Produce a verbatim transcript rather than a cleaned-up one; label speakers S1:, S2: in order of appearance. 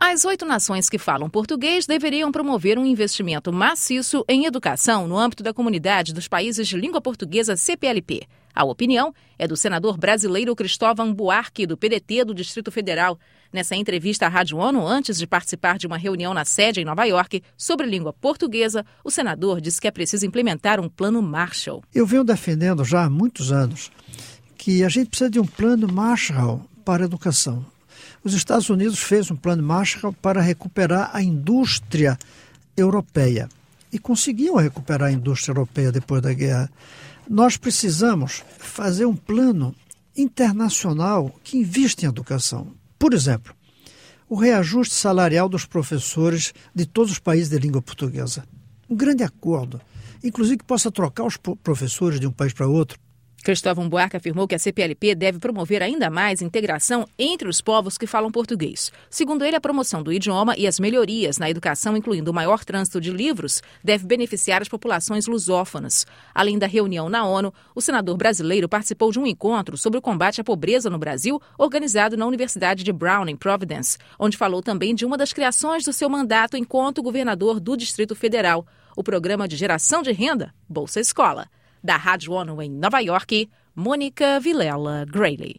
S1: As oito nações que falam português deveriam promover um investimento maciço em educação no âmbito da Comunidade dos Países de Língua Portuguesa C P L P. A opinião é do senador brasileiro Cristóvão Buarque, do P D T do Distrito Federal. Nessa entrevista à Rádio ONU, antes de participar de uma reunião na sede em Nova York sobre língua portuguesa, o senador disse que é preciso implementar um plano Marshall.
S2: Eu venho defendendo já há muitos anos que a gente precisa de um plano Marshall para a educação. Os Estados Unidos fez um plano Marshall para recuperar a indústria europeia e conseguiam recuperar a indústria europeia depois da guerra. Nós precisamos fazer um plano internacional que invista em educação. Por exemplo, o reajuste salarial dos professores de todos os países de língua portuguesa. Um grande acordo, inclusive que possa trocar os professores de um país para outro.
S1: Cristóvão Buarque afirmou que a C P L P deve promover ainda mais integração entre os povos que falam português. Segundo ele, a promoção do idioma e as melhorias na educação, incluindo o maior trânsito de livros, deve beneficiar as populações lusófonas. Além da reunião na ONU, o senador brasileiro participou de um encontro sobre o combate à pobreza no Brasil, organizado na Universidade de Brown, em Providence, onde falou também de uma das criações do seu mandato enquanto governador do Distrito Federal, o Programa de Geração de Renda Bolsa Escola. Da Rádio ONU em Nova York, Mônica Vilela Grayley.